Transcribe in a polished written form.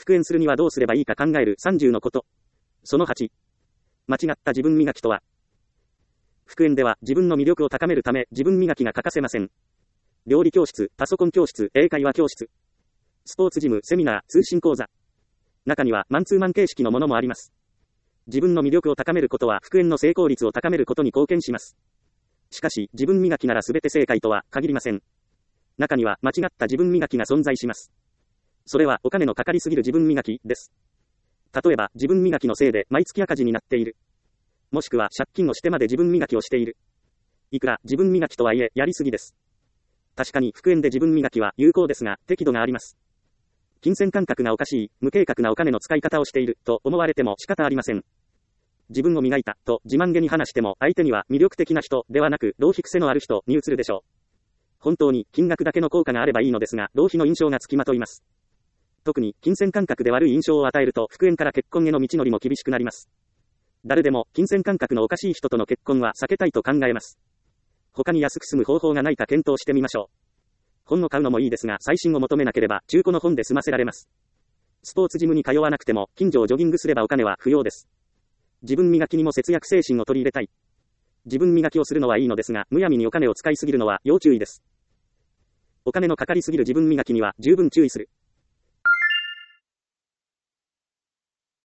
復縁するにはどうすればいいか考える30のこと。その8。間違った自分磨きとは。復縁では自分の魅力を高めるため自分磨きが欠かせません。料理教室、パソコン教室、英会話教室、スポーツジム、セミナー、通信講座。中にはマンツーマン形式のものもあります。自分の魅力を高めることは復縁の成功率を高めることに貢献します。しかし、自分磨きなら全て正解とは限りません。中には間違った自分磨きが存在します。それはお金のかかりすぎる自分磨きです。例えば、自分磨きのせいで毎月赤字になっている。もしくは借金をしてまで自分磨きをしている。いくら自分磨きとはいえ、やりすぎです。確かに復縁で自分磨きは有効ですが、適度があります。金銭感覚がおかしい、無計画なお金の使い方をしている、と思われても仕方ありません。自分を磨いた、と自慢げに話しても、相手には魅力的な人ではなく、浪費癖のある人に映るでしょう。本当に金額だけの効果があればいいのですが、浪費の印象がつきまといます。特に金銭感覚で悪い印象を与えると、復縁から結婚への道のりも厳しくなります。誰でも金銭感覚のおかしい人との結婚は避けたいと考えます。他に安く済む方法がないか検討してみましょう。本を買うのもいいですが、最新を求めなければ中古の本で済ませられます。スポーツジムに通わなくても近所をジョギングすればお金は不要です。自分磨きにも節約精神を取り入れたい。自分磨きをするのはいいのですが、むやみにお金を使いすぎるのは要注意です。お金のかかりすぎる自分磨きには十分注意する。